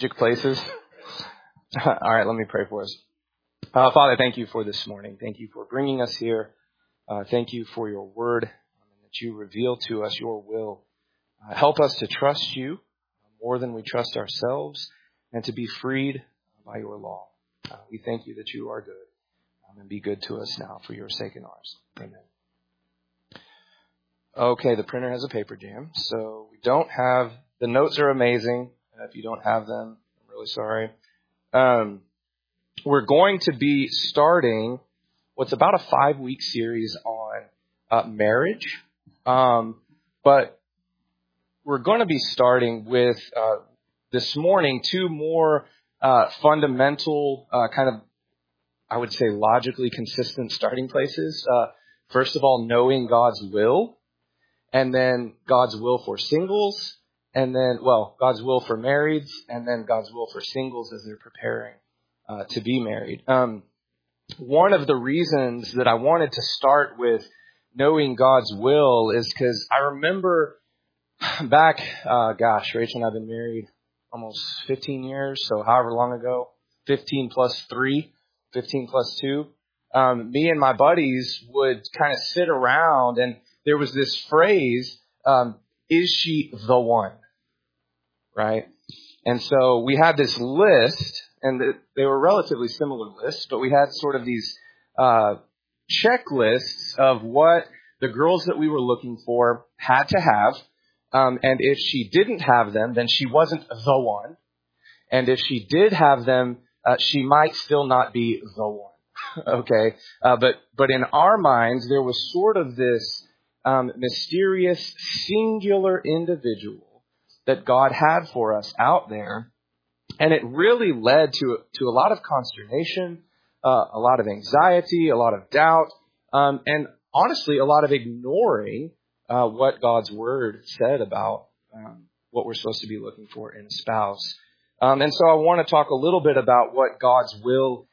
strategic places. All right, let me pray for us. Father, thank you for this morning. Thank you for bringing us here. Thank you for your word, that you reveal to us your will. Help us to trust you more than we trust ourselves and to be freed by your law. We thank you that you are good, and be good to us now for your sake and ours. Amen. Okay, the printer has a paper jam, so we don't have, the notes are amazing. If you don't have them, I'm really sorry. We're going to be starting what's about a 5-week series on marriage, but we're going to be starting with this morning 2 more fundamental kind of, I would say, logically consistent starting places. First of all, knowing God's will, and then God's will for singles, and then, God's will for marrieds, and then God's will for singles as they're preparing to be married. One of the reasons that I wanted to start with knowing God's will is because I remember back, Rachel and I have been married almost 15 years, so however long ago, 15 plus 3, 15 plus 2. Me and my buddies would kind of sit around, and there was this phrase, is she the one? Right? And so we had this list, and they were relatively similar lists, but we had sort of these checklists of what the girls that we were looking for had to have. And if she didn't have them, then she wasn't the one. And if she did have them, she might still not be the one. Okay. But in our minds, there was sort of this mysterious, singular individual that God had for us out there. And it really led to a lot of consternation, a lot of anxiety, a lot of doubt, and honestly, a lot of ignoring what God's word said about what we're supposed to be looking for in a spouse. And so I want to talk a little bit about what God's will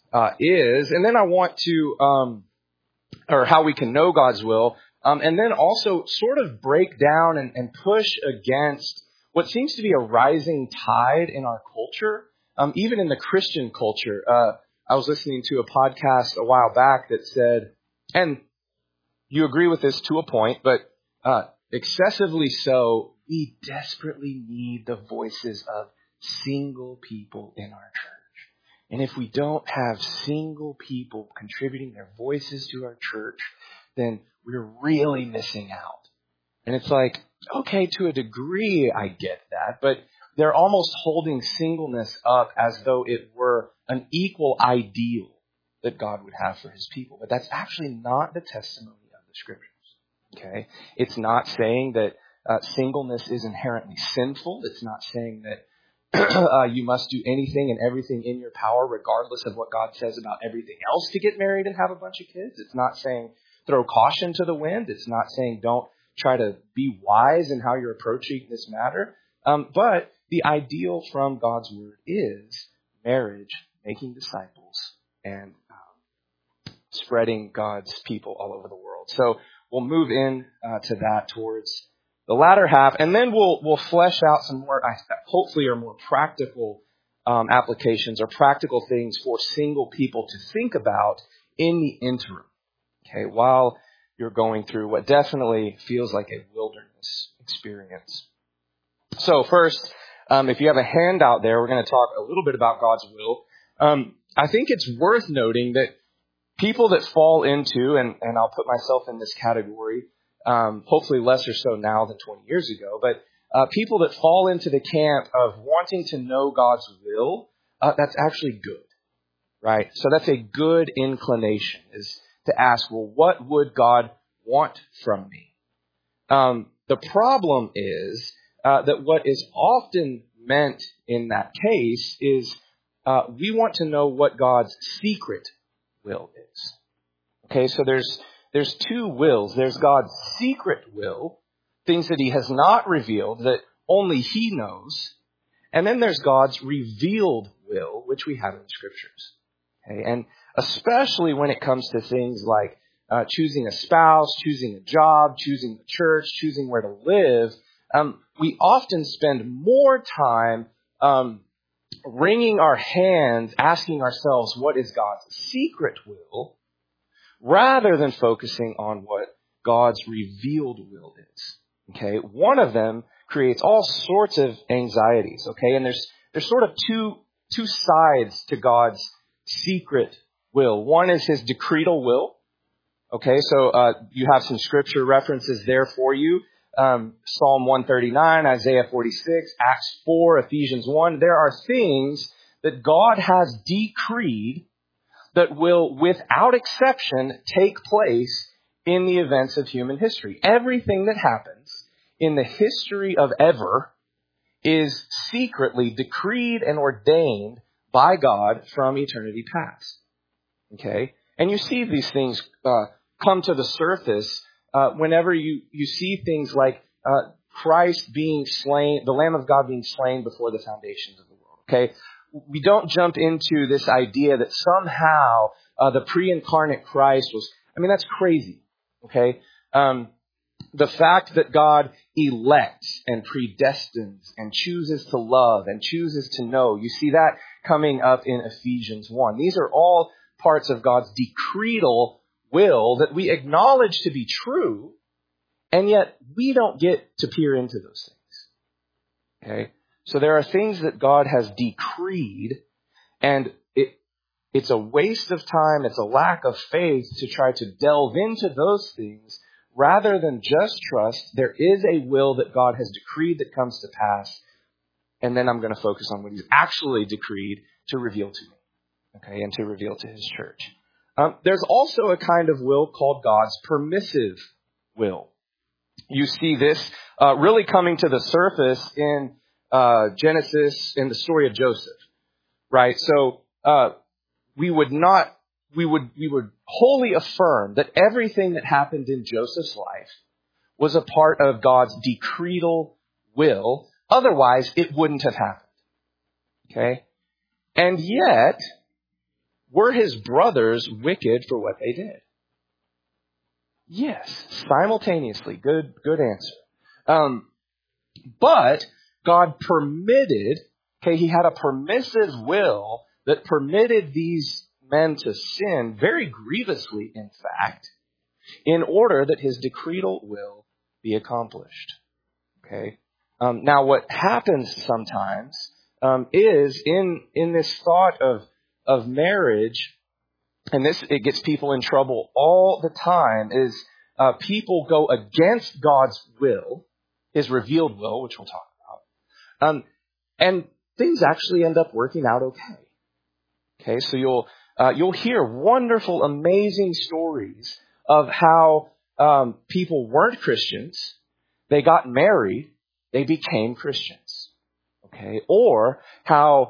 is, and then I want to, or how we can know God's will, and then also sort of break down and push against what seems to be a rising tide in our culture, even in the Christian culture. I was listening to a podcast a while back that said, and you agree with this to a point, but excessively so, we desperately need the voices of single people in our church. And if we don't have single people contributing their voices to our church, then we're really missing out. And it's like, okay, to a degree, I get that, but they're almost holding singleness up as though it were an equal ideal that God would have for his people. But that's actually not the testimony of the scriptures. Okay? It's not saying that singleness is inherently sinful. It's not saying that you must do anything and everything in your power, regardless of what God says about everything else, to get married and have a bunch of kids. It's not saying throw caution to the wind. It's not saying don't try to be wise in how you're approaching this matter. But the ideal from God's word is marriage, making disciples, and spreading God's people all over the world. So we'll move in to that towards the latter half, and then we'll flesh out some more, hopefully, are more practical applications or practical things for single people to think about in the interim. Okay, while you're going through what definitely feels like a wilderness experience. So first, if you have a handout there, we're going to talk a little bit about God's will. I think it's worth noting that people that fall into, and I'll put myself in this category, hopefully lesser so now than 20 years ago, but people that fall into the camp of wanting to know God's will, that's actually good, right? So that's a good inclination, is to ask, well, what would God want from me? The problem is that what is often meant in that case is we want to know what God's secret will is. Okay, so there's 2 wills. There's God's secret will, things that he has not revealed that only he knows. And then there's God's revealed will, which we have in the scriptures. Okay, and especially when it comes to things like choosing a spouse, choosing a job, choosing the church, choosing where to live, we often spend more time wringing our hands, asking ourselves, what is God's secret will, rather than focusing on what God's revealed will is. Okay, one of them creates all sorts of anxieties. Okay, and there's sort of two sides to God's secret will. One is his decretal will. Okay, so you have some scripture references there for you. Psalm 139, Isaiah 46, Acts 4, Ephesians 1. There are things that God has decreed that will, without exception, take place in the events of human history. Everything that happens in the history of ever is secretly decreed and ordained by God from eternity past. Okay? And you see these things come to the surface whenever you see things like Christ being slain, the Lamb of God being slain before the foundations of the world. Okay? We don't jump into this idea that somehow the pre-incarnate Christ was, that's crazy. Okay? The fact that God elects and predestines and chooses to love and chooses to know, you see that coming up in Ephesians 1. These are all parts of God's decretal will that we acknowledge to be true, and yet we don't get to peer into those things. Okay? So there are things that God has decreed, and it's a waste of time, it's a lack of faith to try to delve into those things rather than just trust there is a will that God has decreed that comes to pass, and then I'm going to focus on what he's actually decreed to reveal to me, okay, and to reveal to his church. There's also a kind of will called God's permissive will. You see this really coming to the surface in Genesis, in the story of Joseph, right? So we would wholly affirm that everything that happened in Joseph's life was a part of God's decretal will. Otherwise, it wouldn't have happened. Okay? And yet, were his brothers wicked for what they did? Yes, simultaneously. Good answer. But God permitted, he had a permissive will that permitted these men to sin very grievously, in fact, in order that his decretal will be accomplished. Okay. Now, what happens sometimes is in this thought of marriage, and it gets people in trouble all the time, is people go against God's will, his revealed will, which we'll talk about, and things actually end up working out okay. Okay, so you'll hear wonderful, amazing stories of how people weren't Christians, they got married, they became Christians. Okay, or how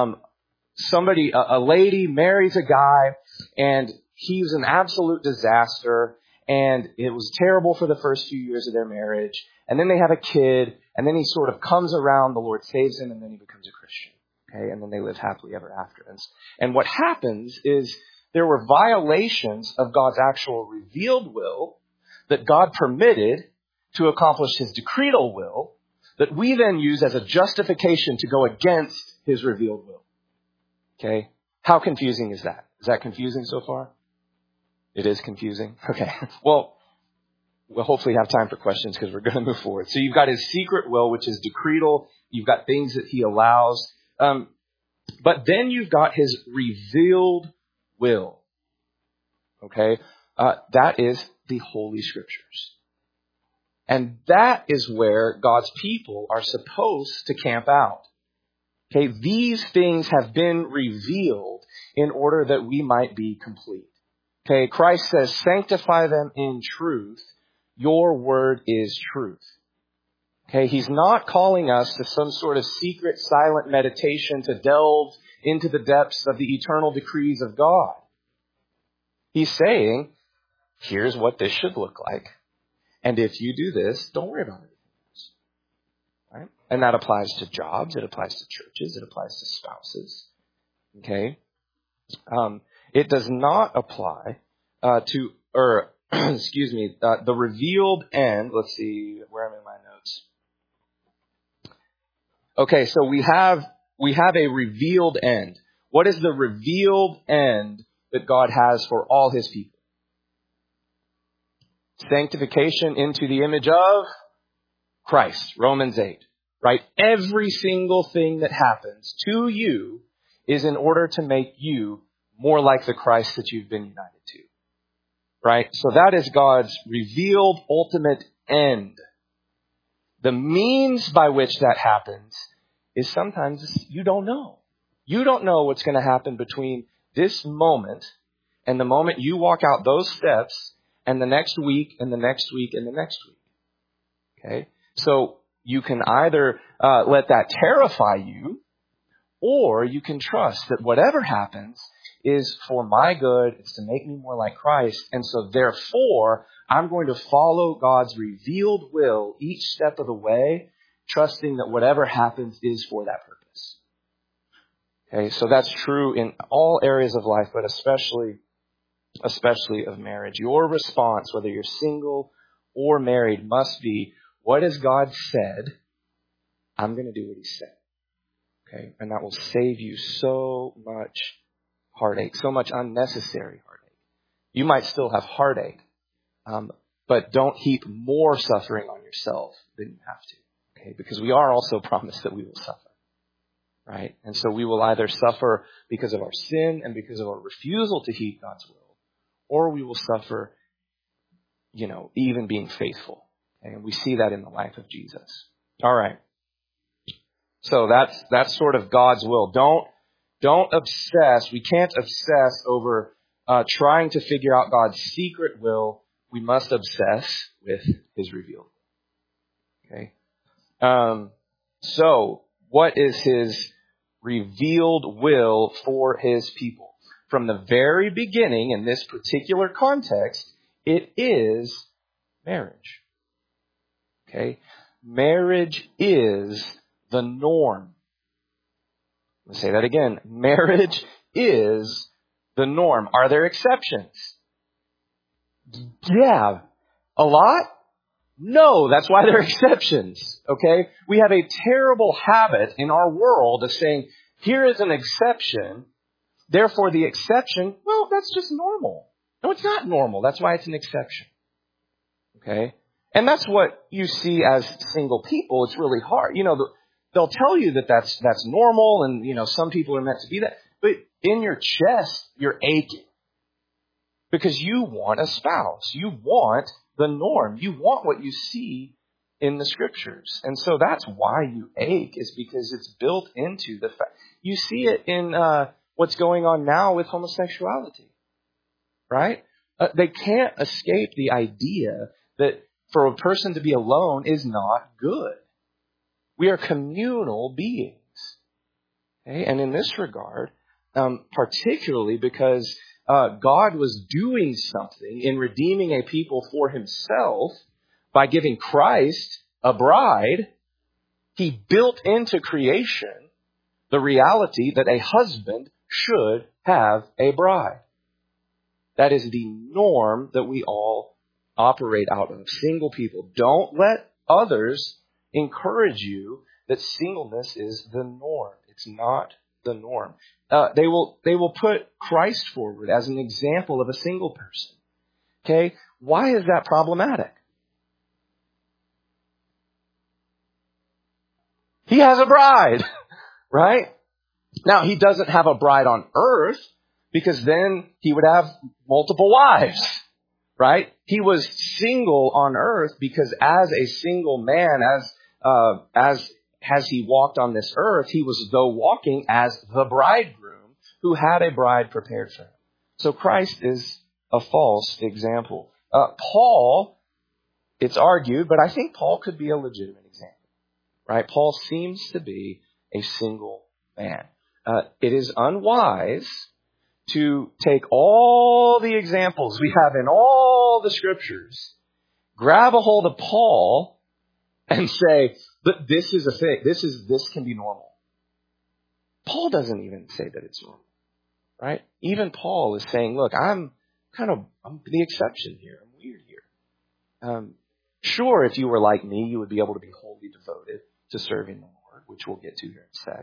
a lady marries a guy and he's an absolute disaster, and it was terrible for the first few years of their marriage, and then they have a kid, and then he sort of comes around, the Lord saves him, and then he becomes a Christian. Okay, and then they live happily ever after. And what happens is there were violations of God's actual revealed will that God permitted to accomplish his decretal will that we then use as a justification to go against his revealed will. Okay, how confusing is that? Is that confusing so far? It is confusing? Okay, well, we'll hopefully have time for questions because we're going to move forward. So you've got his secret will, which is decretal. You've got things that he allows. But then you've got his revealed will. Okay? That is the Holy Scriptures. And that is where God's people are supposed to camp out. Okay? These things have been revealed in order that we might be complete. Okay? Christ says, sanctify them in truth. Your word is truth. Okay, he's not calling us to some sort of secret, silent meditation to delve into the depths of the eternal decrees of God. He's saying, here's what this should look like. And if you do this, don't worry about anything else. Right? And that applies to jobs, it applies to churches, it applies to spouses. Okay? It does not apply the revealed end. Let's see, where am I in my notes? Okay, so we have We have a revealed end. What is the revealed end that God has for all his people? Sanctification into the image of Christ, Romans 8. Right? Every single thing that happens to you is in order to make you more like the Christ that you've been united to. Right? So that is God's revealed ultimate end. The means by which that happens is sometimes you don't know. You don't know what's going to happen between this moment and the moment you walk out those steps and the next week and the next week and the next week. Okay? So you can either let that terrify you, or you can trust that whatever happens is for my good. It's to make me more like Christ. And so therefore, I'm going to follow God's revealed will each step of the way, trusting that whatever happens is for that purpose. Okay, so that's true in all areas of life, but especially of marriage. Your response, whether you're single or married, must be, what has God said? I'm going to do what he said. Okay, and that will save you so much heartache, so much unnecessary heartache. You might still have heartache, but don't heap more suffering on yourself than you have to. Okay, because we are also promised that we will suffer. Right? And so we will either suffer because of our sin and because of our refusal to heed God's will, or we will suffer, even being faithful. Okay? And we see that in the life of Jesus. All right. So that's sort of God's will. Don't obsess. We can't obsess over trying to figure out God's secret will. We must obsess with his revealed will. Okay. So what is his revealed will for his people? From the very beginning, in this particular context, it is marriage. Okay? Marriage is the norm. Let's say that again. Marriage is the norm. Are there exceptions? Yeah. A lot? No, that's why there are exceptions. Okay? We have a terrible habit in our world of saying, here is an exception, therefore the exception, well, that's just normal. No, it's not normal. That's why it's an exception. Okay? And that's what you see as single people. It's really hard. They'll tell you that that's normal, and some people are meant to be that. But in your chest, you're aching because you want a spouse. You want the norm. You want what you see in the scriptures. And so that's why you ache, is because it's built into the fact. You see it in what's going on now with homosexuality, right? They can't escape the idea that for a person to be alone is not good. We are communal beings. Okay? And in this regard, particularly because God was doing something in redeeming a people for himself by giving Christ a bride, he built into creation the reality that a husband should have a bride. That is the norm that we all operate out of. Single people, don't let others encourage you that singleness is the norm. It's not the norm. They will put Christ forward as an example of a single person. Okay? Why is that problematic? He has a bride, right? Now, he doesn't have a bride on earth, because then he would have multiple wives, right? He was single on earth because as a single man, as he walked on this earth, he was though walking as the bridegroom who had a bride prepared for him. So Christ is a false example. Paul, it's argued, but I think Paul could be a legitimate example, right? Paul seems to be a single man. It is unwise to take all the examples we have in all the scriptures, grab a hold of Paul, and say, but this is a thing. This can be normal. Paul doesn't even say that it's normal, right? Even Paul is saying, look, I'm the exception here. I'm weird here. Sure, if you were like me, you would be able to be wholly devoted to serving the Lord, which we'll get to here in a sec.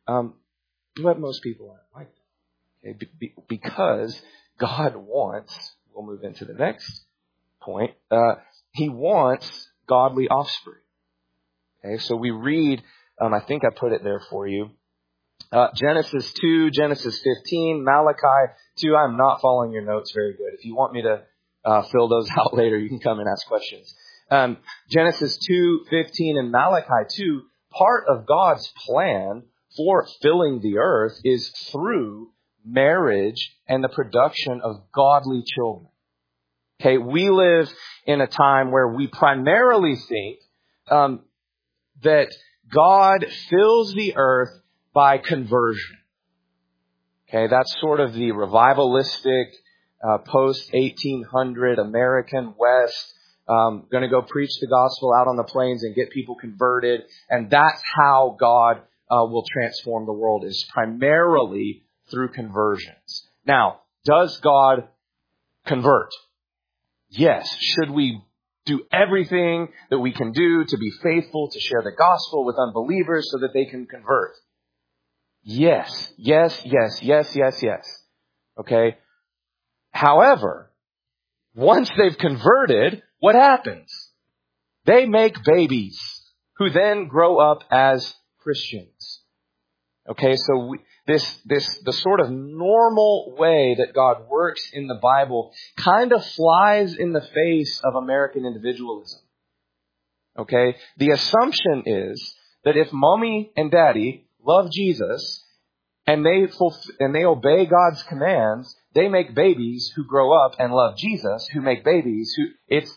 But most people aren't like that. Okay? Because God wants, we'll move into the next point, He wants godly offspring. Okay, so we read, I think I put it there for you, Genesis 2, Genesis 15, Malachi 2. I'm not following your notes very good. If you want me to fill those out later, you can come and ask questions. Genesis 2, 15, and Malachi 2, part of God's plan for filling the earth is through marriage and the production of godly children. Okay, we live in a time where we primarily think that God fills the earth by conversion. Okay, that's sort of the revivalistic, post-1800 American West. Going to go preach the gospel out on the plains and get people converted. And that's how God will transform the world, is primarily through conversions. Now, does God convert? Yes. Should we do everything that we can do to be faithful, to share the gospel with unbelievers so that they can convert? Yes. Yes, yes, yes, yes, yes. Okay? However, once they've converted, what happens? They make babies who then grow up as Christians. Okay, so the sort of normal way that God works in the Bible kind of flies in the face of American individualism. Okay, the assumption is that if mommy and daddy love Jesus and they obey God's commands, they make babies who grow up and love Jesus, who make babies who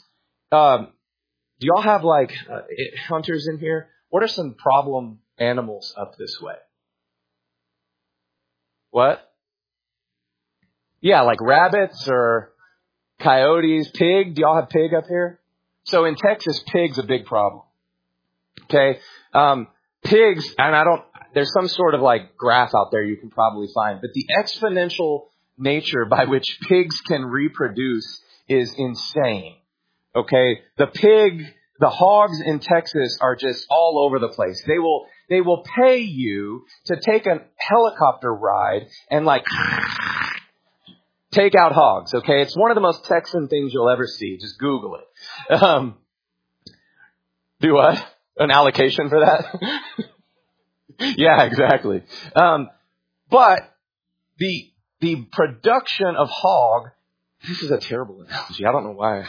do y'all have hunters in here? What are some problem animals up this way? What? Yeah, like rabbits or coyotes, pig. Do y'all have pig up here? So in Texas, pig's a big problem. Okay. Pigs, and there's some sort of graph out there you can probably find, but the exponential nature by which pigs can reproduce is insane. Okay. The hogs in Texas are just all over the place. They will pay you to take a helicopter ride and take out hogs. Okay. It's one of the most Texan things you'll ever see. Just Google it. Do what? An allocation for that? Yeah, exactly. But the production of hog, this is a terrible analogy. I don't know why.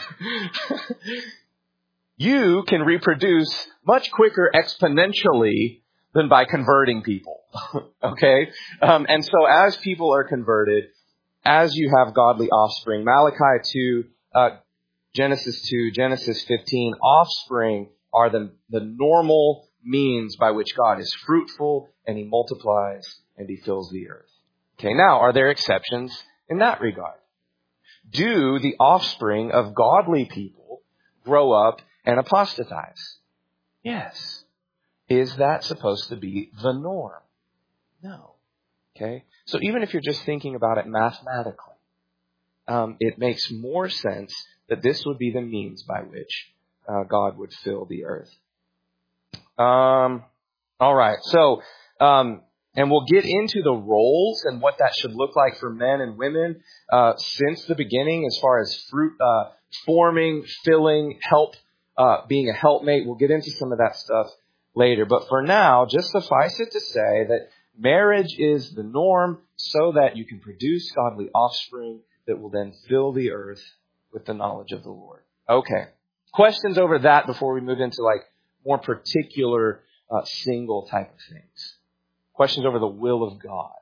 You can reproduce much quicker exponentially than by converting people. Okay? And so as people are converted, as you have godly offspring, Malachi 2, Genesis 2, Genesis 15, offspring are the normal means by which God is fruitful and He multiplies and He fills the earth. Okay, now, are there exceptions in that regard? Do the offspring of godly people grow up and apostatize? Yes. Is that supposed to be the norm? No. Okay? So even if you're just thinking about it mathematically, it makes more sense that this would be the means by which God would fill the earth. All right. So, and we'll get into the roles and what that should look like for men and women since the beginning, as far as fruit forming, filling, help, being a helpmate. We'll get into some of that stuff later. But for now, just suffice it to say that marriage is the norm so that you can produce godly offspring that will then fill the earth with the knowledge of the Lord. Okay. Questions over that before we move into more particular single type of things? Questions over the will of God?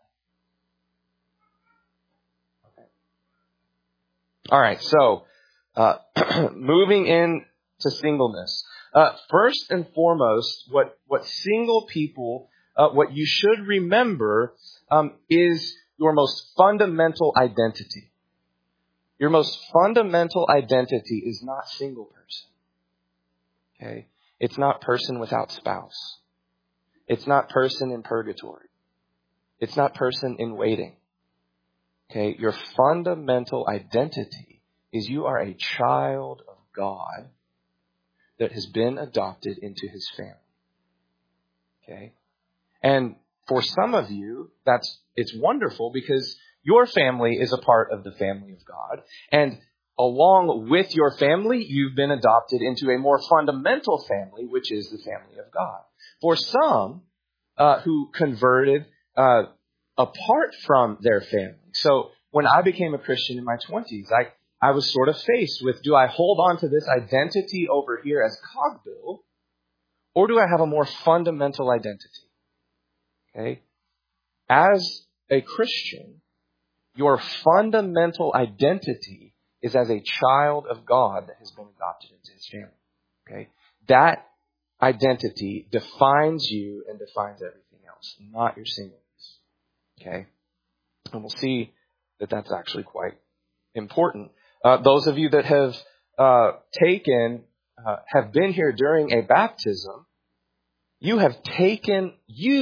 Okay. All right. So, moving into singleness. First and foremost, what single people, what you should remember is your most fundamental identity. Your most fundamental identity is not single person. Okay? It's not person without spouse. It's not person in purgatory. It's not person in waiting. Okay? Your fundamental identity is you are a child of God that has been adopted into His family. Okay? And for some of you, it's wonderful because your family is a part of the family of God. And along with your family, you've been adopted into a more fundamental family, which is the family of God. For some who converted apart from their family. So when I became a Christian in my 20s, I was sort of faced with, do I hold on to this identity over here as Cogbill, or do I have a more fundamental identity? Okay? As a Christian, your fundamental identity is as a child of God that has been adopted into His family. Okay? That identity defines you and defines everything else, not your singleness. Okay? And we'll see that that's actually quite important. Those of you that have have been here during a baptism, you have taken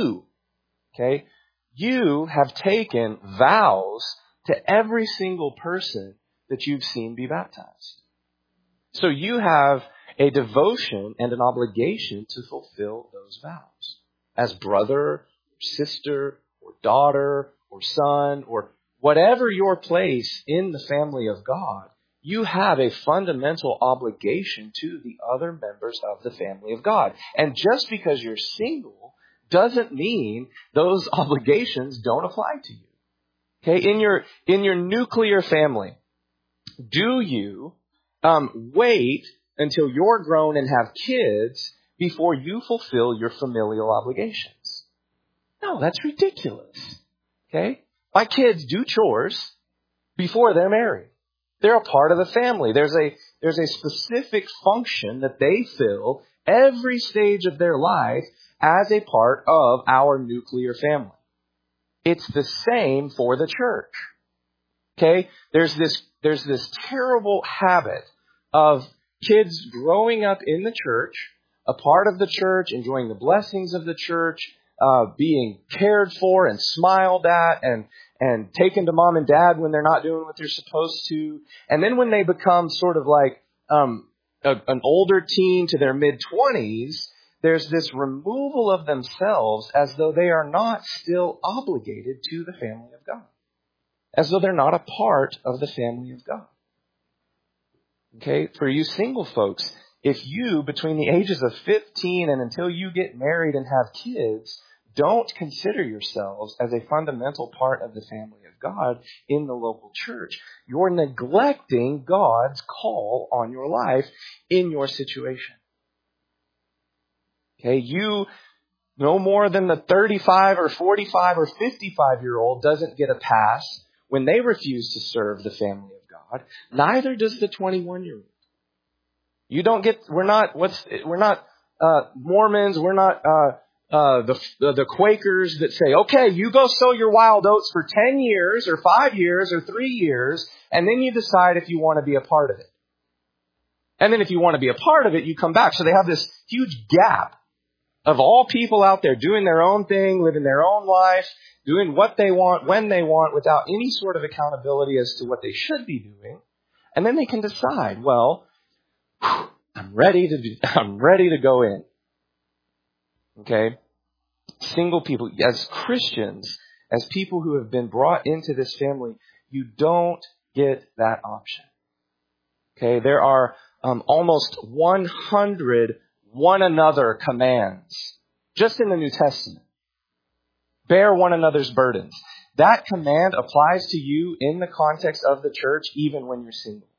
vows to every single person that you've seen be baptized. So you have a devotion and an obligation to fulfill those vows. As brother, or sister, or daughter, or son, or whatever your place in the family of God, you have a fundamental obligation to the other members of the family of God. And just because you're single doesn't mean those obligations don't apply to you. Okay, in your nuclear family, do you wait until you're grown and have kids before you fulfill your familial obligations? No, that's ridiculous. Okay? My kids do chores before they're married. They're a part of the family. There's a specific function that they fill every stage of their life as a part of our nuclear family. It's the same for the church. Okay? There's this terrible habit of kids growing up in the church, a part of the church, enjoying the blessings of the church, being cared for and smiled at and taken to mom and dad when they're not doing what they're supposed to. And then when they become sort of like an older teen to their mid-20s, there's this removal of themselves as though they are not still obligated to the family of God. As though they're not a part of the family of God. Okay, for you single folks, if you, between the ages of 15 and until you get married and have kids, don't consider yourselves as a fundamental part of the family of God in the local church, you're neglecting God's call on your life in your situation. Okay, you, no more than the 35 or 45 or 55-year-old doesn't get a pass when they refuse to serve the family of God. Neither does the 21-year-old. You don't get, we're not Mormons, we're not the Quakers that say, okay, you go sow your wild oats for 10 years or 5 years or 3 years, and then you decide if you want to be a part of it. And then if you want to be a part of it, you come back. So they have this huge gap of all people out there doing their own thing, living their own life, doing what they want, when they want, without any sort of accountability as to what they should be doing. And then they can decide, well, I'm ready to go in. Okay? Single people, as Christians, as people who have been brought into this family, you don't get that option. Okay? There are almost 100 one another commands just in the New Testament. Bear one another's burdens. That command applies to you in the context of the church even when you're single.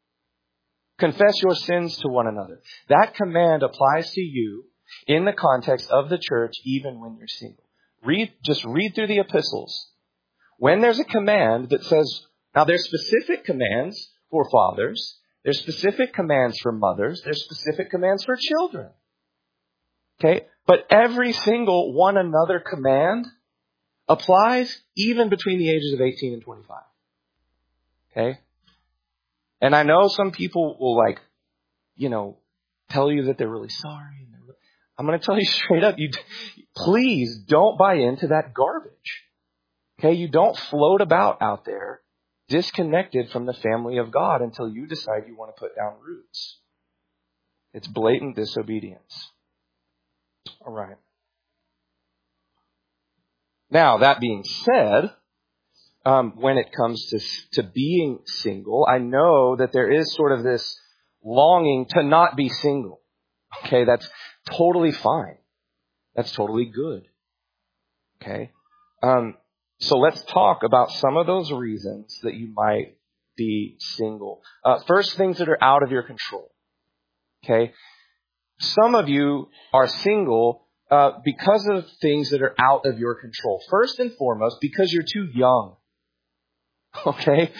Confess your sins to one another. That command applies to you in the context of the church even when you're single. Just read through the epistles. When there's a command that says, now there's specific commands for fathers, there's specific commands for mothers, there's specific commands for children. Okay? But every single one another command applies even between the ages of 18 and 25. Okay? And I know some people will tell you that they're really sorry. I'm going to tell you straight up, please don't buy into that garbage. Okay? You don't float about out there disconnected from the family of God until you decide you want to put down roots. It's blatant disobedience. All right. Now, that being said, when it comes to being single, I know that there is sort of this longing to not be single. Okay, that's totally fine. That's totally good. Okay, so let's talk about some of those reasons that you might be single. First, things that are out of your control. Okay, some of you are single because of things that are out of your control. First and foremost, because you're too young. Okay?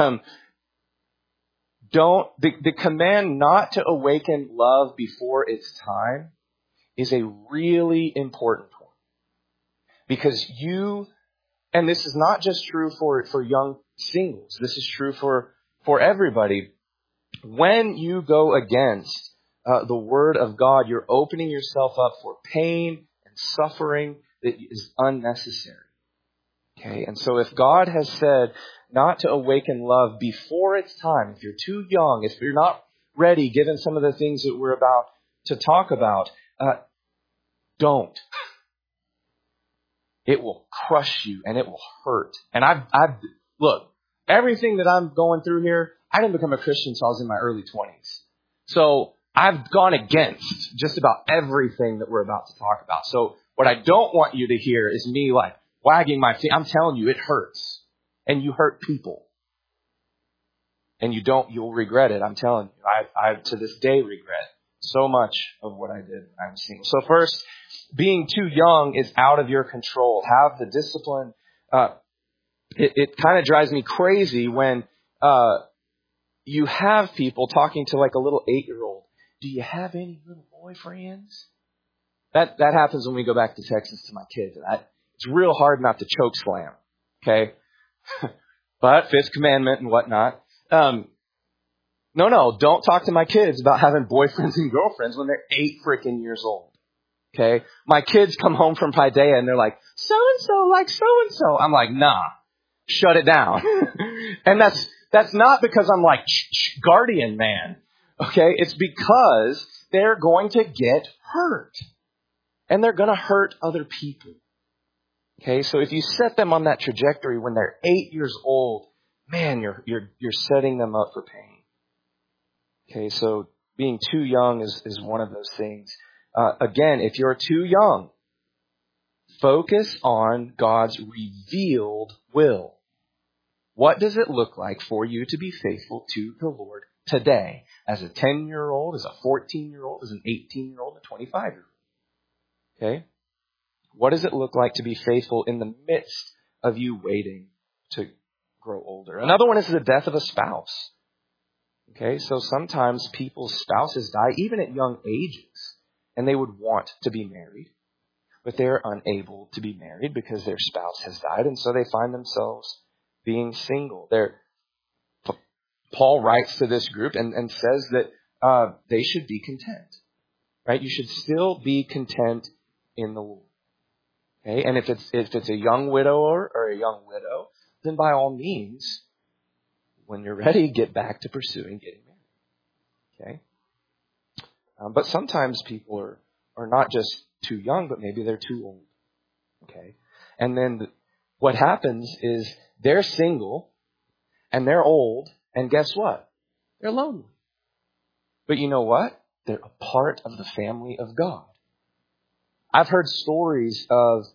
The command not to awaken love before its time is a really important one. Because and this is not just true for young singles, this is true for everybody. When you go against the Word of God, you're opening yourself up for pain and suffering that is unnecessary. Okay, and so if God has said not to awaken love before it's time, if you're too young, if you're not ready, given some of the things that we're about to talk about, don't. It will crush you and it will hurt. And look, everything that I'm going through here, I didn't become a Christian until I was in my early 20s. So I've gone against just about everything that we're about to talk about. So what I don't want you to hear is me like wagging my feet. I'm telling you, it hurts. And you hurt people. And you'll regret it. I'm telling you. I to this day regret so much of what I did when I was single. So first, being too young is out of your control. Have the discipline. It kind of drives me crazy when you have people talking to like a little 8-year-old. Do you have any little boyfriends? That happens when we go back to Texas to my kids. It's real hard not to choke slam. Okay? But fifth commandment and whatnot. No, don't talk to my kids about having boyfriends and girlfriends when they're 8 freaking years old. Okay? My kids come home from Paideia and they're like, so-and-so like so-and-so. I'm like, nah, shut it down. And that's not because I'm like, guardian man. Okay? It's because they're going to get hurt. And they're going to hurt other people. Okay? So if you set them on that trajectory when they're 8 years old, man, you're setting them up for pain. Okay? So being too young is one of those things. Again, if you're too young, focus on God's revealed will. What does it look like for you to be faithful to the Lord today? As a 10-year-old, as a 14-year-old, as an 18-year-old, a 25-year-old. Okay? What does it look like to be faithful in the midst of you waiting to grow older? Another one is the death of a spouse. Okay? So sometimes people's spouses die even at young ages, and they would want to be married, but they're unable to be married because their spouse has died, and so they find themselves being single. Paul writes to this group and says that they should be content. Right? You should still be content in the Lord. Okay? And if it's a young widower or a young widow, then by all means, when you're ready, get back to pursuing getting married. Okay? But sometimes people are not just too young, but maybe they're too old. Okay? And then what happens is they're single and they're old, and guess what? They're lonely. But you know what? They're a part of the family of God. I've heard stories of,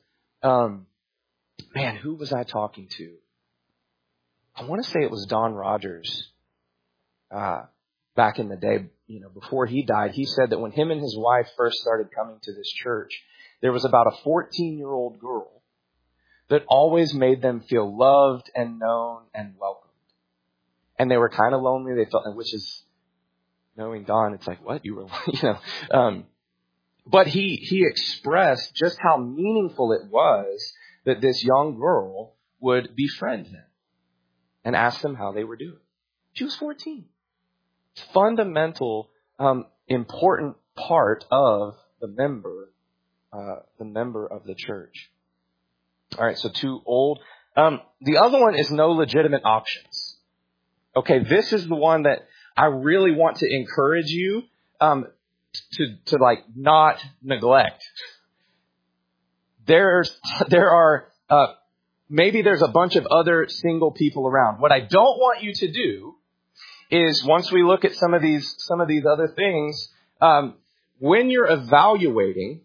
who was I talking to? I want to say it was Don Rogers. Back in the day, before he died, he said that when him and his wife first started coming to this church, there was about a 14-year-old girl that always made them feel loved and known and welcomed. And they were kind of lonely. They felt, which is, knowing Don, it's like, what? You were, But he expressed just how meaningful it was that this young girl would befriend him and ask them how they were doing. She was 14. Fundamental, important part of the member of the church. All right, so too old. The other one is no legitimate options. Okay, this is the one that I really want to encourage you to like not neglect. There are Maybe there's a bunch of other single people around. What I don't want you to do is, once we look at some of these other things, when you're evaluating,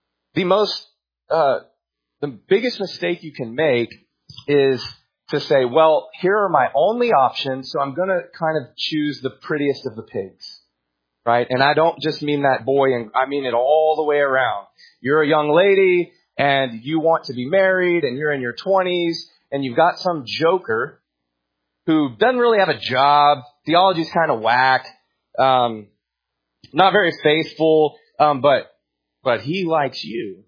the biggest mistake you can make is to say, well, here are my only options, so I'm going to kind of choose the prettiest of the pigs, right? And I don't just mean that boy, and I mean it all the way around. You're a young lady, and you want to be married, and you're in your 20s, and you've got some joker who doesn't really have a job, theology's kind of whack, not very faithful, but he likes you.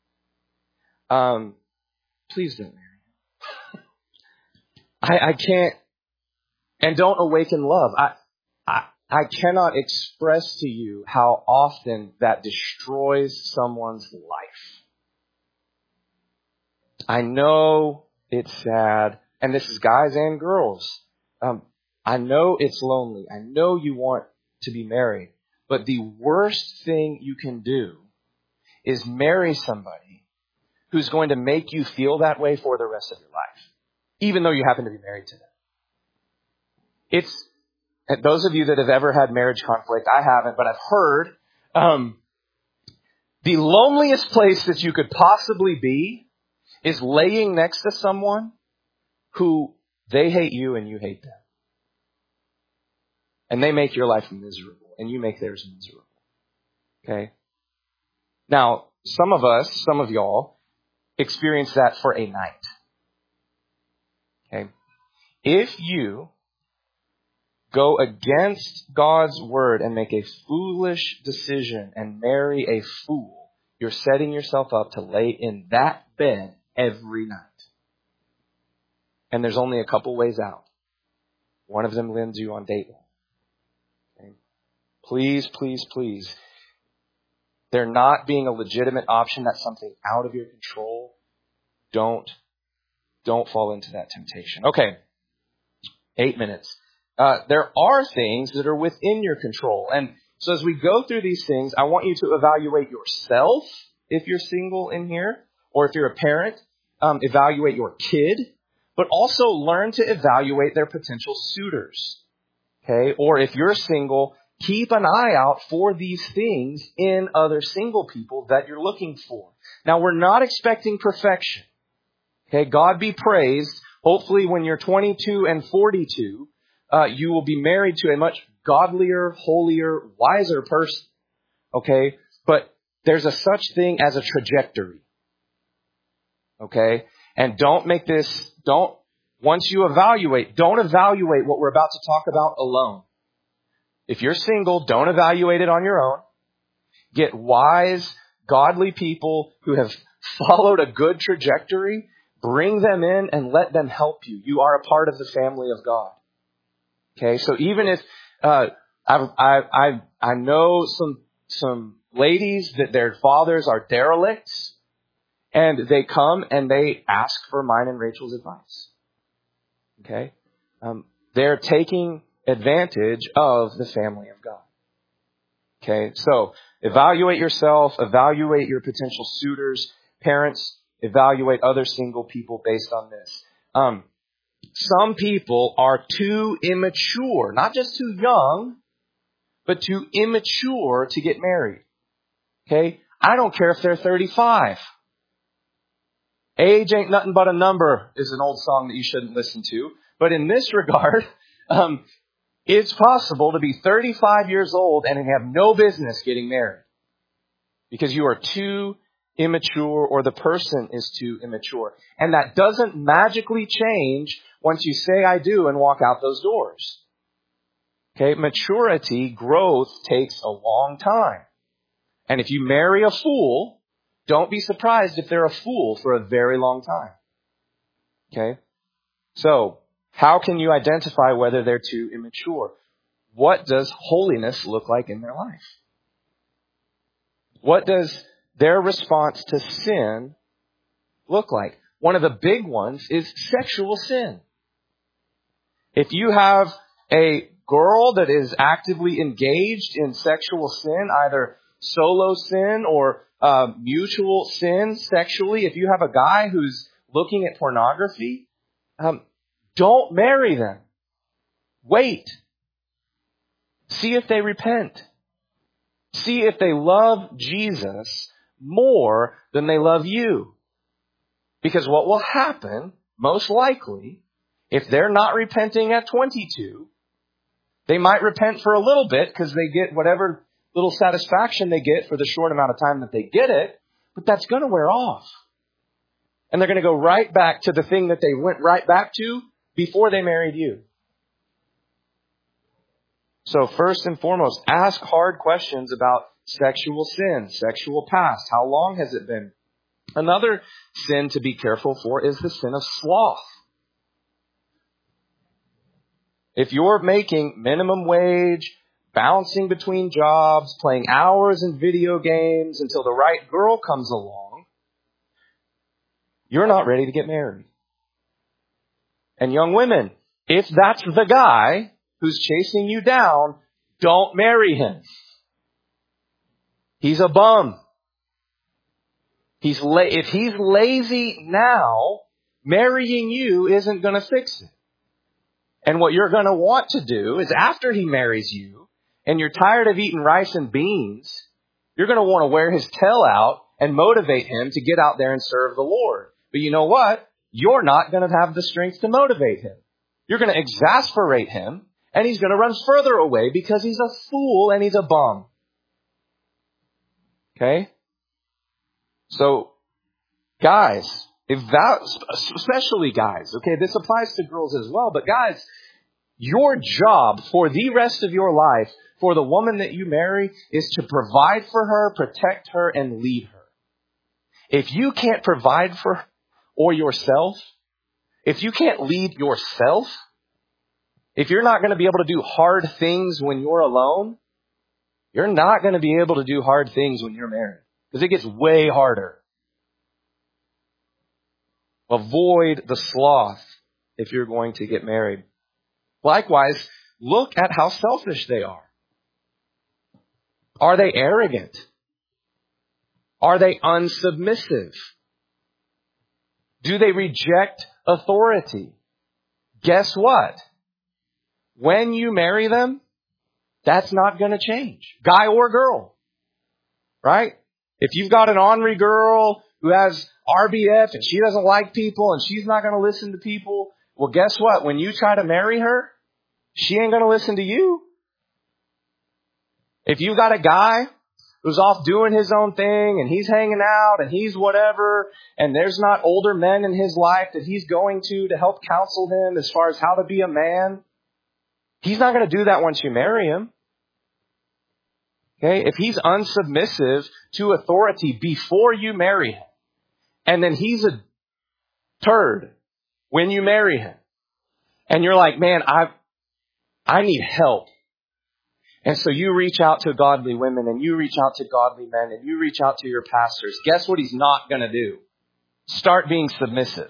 Please don't marry him. I can't, and don't awaken love. I cannot express to you how often that destroys someone's life. I know it's sad, and this is guys and girls. I know it's lonely. I know you want to be married. But the worst thing you can do is marry somebody who's going to make you feel that way for the rest of your life, even though you happen to be married to them. It's, those of you that have ever had marriage conflict, I haven't, but I've heard, the loneliest place that you could possibly be is laying next to someone who they hate you and you hate them. And they make your life miserable and you make theirs miserable. Okay? Now, some of y'all experience that for a night. Okay? If you go against God's word and make a foolish decision and marry a fool, you're setting yourself up to lay in that bed every night. And there's only a couple ways out. One of them lands you on date one. Okay? Please, please, please. There not being a legitimate option, that's something out of your control. Don't fall into that temptation. Okay. 8 minutes. There are things that are within your control. And so as we go through these things, I want you to evaluate yourself if you're single in here, or if you're a parent, evaluate your kid, but also learn to evaluate their potential suitors. Okay? Or if you're single, keep an eye out for these things in other single people that you're looking for. Now, we're not expecting perfection. Okay? God be praised. Hopefully when you're 22 and 42, you will be married to a much godlier, holier, wiser person. Okay? But there's a such thing as a trajectory. Okay? And once you evaluate, don't evaluate what we're about to talk about alone. If you're single, don't evaluate it on your own. Get wise, godly people who have followed a good trajectory. Bring them in and let them help you. You are a part of the family of God. Okay, so even if I know some ladies that their fathers are derelicts, and they come and they ask for mine and Rachel's advice. Okay, they're taking advantage of the family of God. Okay, so evaluate yourself, evaluate your potential suitors, parents, evaluate other single people based on this. Some people are too immature, not just too young, but too immature to get married. Okay? I don't care if they're 35. Age ain't nothing but a number is an old song that you shouldn't listen to. But in this regard, it's possible to be 35 years old and have no business getting married because you are too immature or the person is too immature. And that doesn't magically change once you say I do and walk out those doors. Okay, maturity, growth takes a long time. And if you marry a fool, don't be surprised if they're a fool for a very long time. Okay? So, how can you identify whether they're too immature? What does holiness look like in their life? What does their response to sin look like? One of the big ones is sexual sin. If you have a girl that is actively engaged in sexual sin, either solo sin or mutual sin sexually, if you have a guy who's looking at pornography, don't marry them. Wait. See if they repent. See if they love Jesus more than they love you. Because what will happen, most likely, if they're not repenting at 22, they might repent for a little bit because they get whatever little satisfaction they get for the short amount of time that they get it, but that's going to wear off. And they're going to go right back to the thing that they went right back to before they married you. So first and foremost, ask hard questions about sexual sin, sexual past. How long has it been? Another sin to be careful for is the sin of sloth. If you're making minimum wage, bouncing between jobs, playing hours in video games until the right girl comes along, you're not ready to get married. And young women, if that's the guy who's chasing you down, don't marry him. He's a bum. If he's lazy now, marrying you isn't going to fix it. And what you're going to want to do is after he marries you and you're tired of eating rice and beans, you're going to want to wear his tail out and motivate him to get out there and serve the Lord. But you know what? You're not going to have the strength to motivate him. You're going to exasperate him and he's going to run further away because he's a fool and he's a bum. Okay? So, guys, especially guys, okay, this applies to girls as well, but guys, your job for the rest of your life, for the woman that you marry, is to provide for her, protect her, and lead her. If you can't provide for her or yourself, if you can't lead yourself, if you're not going to be able to do hard things when you're alone, you're not going to be able to do hard things when you're married. Because it gets way harder. Avoid the sloth if you're going to get married. Likewise, look at how selfish they are. Are they arrogant? Are they unsubmissive? Do they reject authority? Guess what? When you marry them, that's not going to change. Guy or girl. Right? If you've got an ornery girl who has RBF and she doesn't like people and she's not going to listen to people, well, guess what? When you try to marry her, she ain't going to listen to you. If you've got a guy who's off doing his own thing and he's hanging out and he's whatever, and there's not older men in his life that he's going to help counsel him as far as how to be a man, he's not going to do that once you marry him. Okay? If he's unsubmissive to authority before you marry him, and then he's a turd when you marry him, and you're like, man, I need help. And so you reach out to godly women, and you reach out to godly men, and you reach out to your pastors. Guess what he's not going to do? Start being submissive.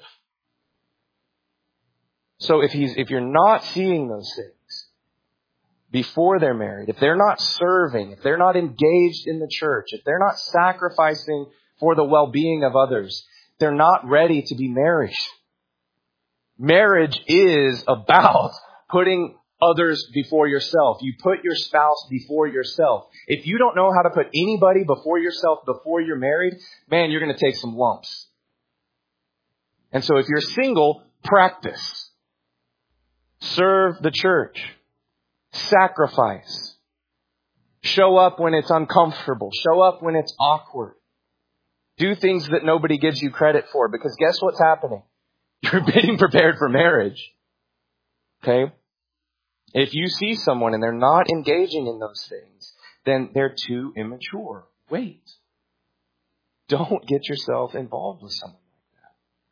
So if you're not seeing those things before they're married, if they're not serving, if they're not engaged in the church, if they're not sacrificing for the well-being of others, they're not ready to be married. Marriage is about putting others before yourself. You put your spouse before yourself. If you don't know how to put anybody before yourself before you're married, man, you're going to take some lumps. And so if you're single, practice. Serve the church. Sacrifice. Show up when it's uncomfortable. Show up when it's awkward. Do things that nobody gives you credit for, because guess what's happening? You're being prepared for marriage. Okay? If you see someone and they're not engaging in those things, then they're too immature. Wait. Don't get yourself involved with someone like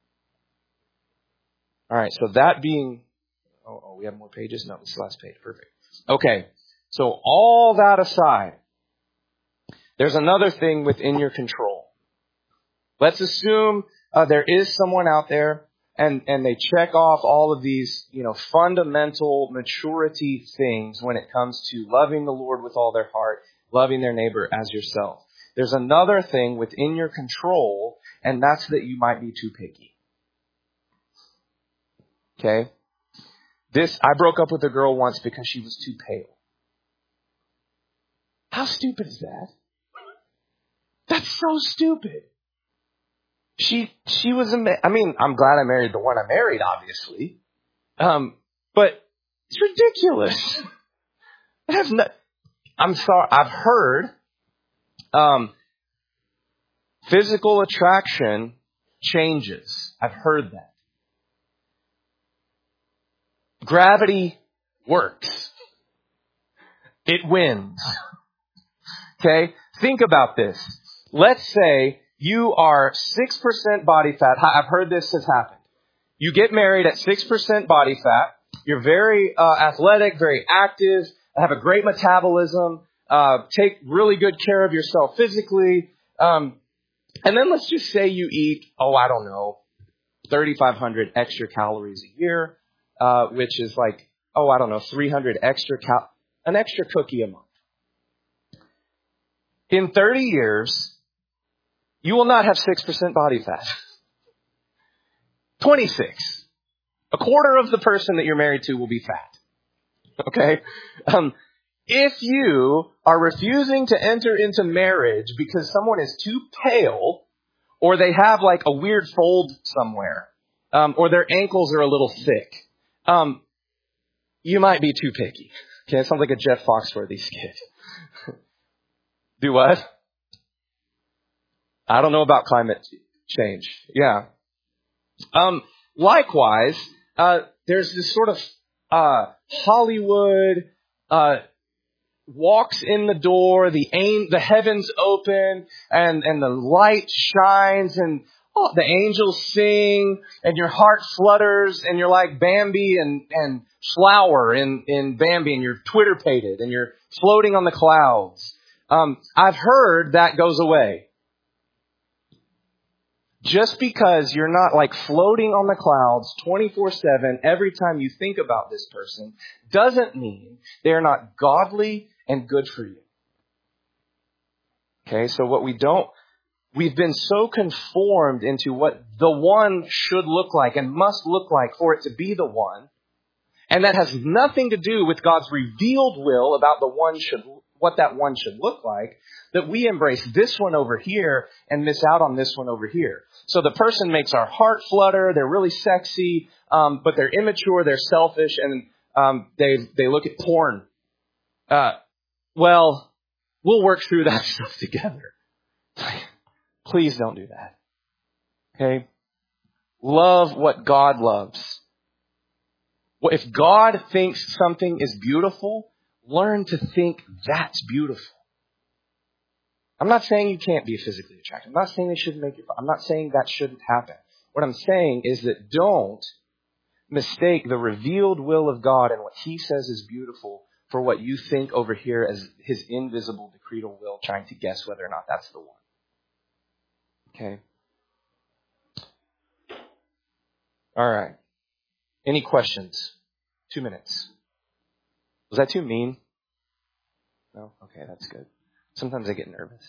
that. All right, so that being... Oh, we have more pages? No, this is the last page. Perfect. Okay, so all that aside, there's another thing within your control. Let's assume there is someone out there and they check off all of these, fundamental maturity things when it comes to loving the Lord with all their heart, loving their neighbor as yourself. There's another thing within your control, and that's that you might be too picky. Okay? I broke up with a girl once because she was too pale. How stupid is that? That's so stupid. She was I'm glad I married the one I married, obviously. But it's ridiculous. I'm sorry. I've heard, physical attraction changes. I've heard that. Gravity works. It wins. Okay? Think about this. Let's say you are 6% body fat. I've heard this has happened. You get married at 6% body fat. You're very athletic, very active, have a great metabolism, take really good care of yourself physically. And then let's just say you eat, 3,500 extra calories a year, which is 300 an extra cookie a month. In 30 years, you will not have 6% body fat. 26. A quarter of the person that you're married to will be fat. Okay? If you are refusing to enter into marriage because someone is too pale, or they have a weird fold somewhere, or their ankles are a little thick, you might be too picky. Okay, it sounds like a Jeff Foxworthy skit. Do what? I don't know about climate change. Yeah. Likewise, there's this sort of Hollywood walks in the door, the heavens open, and the light shines, and the angels sing, and your heart flutters, and you're like Bambi and Flower in Bambi, and you're Twitter-pated, and you're floating on the clouds. I've heard that goes away. Just because you're not floating on the clouds 24/7 every time you think about this person doesn't mean they're not godly and good for you. Okay, so we've been so conformed into what the one should look like and must look like for it to be the one. And that has nothing to do with God's revealed will about what that one should look like, that we embrace this one over here and miss out on this one over here. So the person makes our heart flutter, they're really sexy, but they're immature, they're selfish, and they look at porn. We'll work through that stuff together. Please don't do that. Okay? Love what God loves. If God thinks something is beautiful, learn to think that's beautiful. I'm not saying you can't be physically attractive. I'm not saying they shouldn't make you. I'm not saying that shouldn't happen. What I'm saying is that don't mistake the revealed will of God and what He says is beautiful for what you think over here as His invisible decretal will, trying to guess whether or not that's the one. Okay? All right. Any questions? 2 minutes. Was that too mean? No? Okay, that's good. Sometimes I get nervous.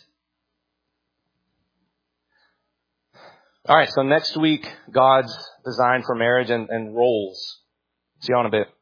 All right, so next week, God's design for marriage and roles. See you all in a bit.